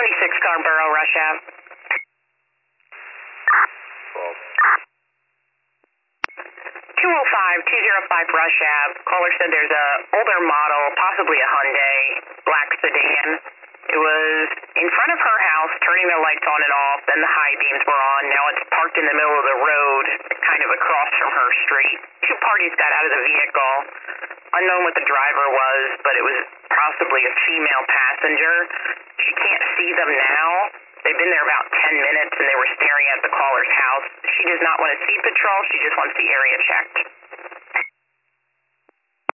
26 Scarborough, Rush Ave. 205 Rush Ave. Caller said there's a older model, possibly a Hyundai, black sedan. It was in front of her house, turning the lights on and off, then the high beams were on. Now it's parked in the middle of the road, kind of across from her street. Two parties got out of the vehicle. Unknown what the driver was, but it was possibly a female passenger. She can't see them now. They've been there about 10 minutes, and they were staring at the caller's house. She does not want to see patrol. She just wants the area checked.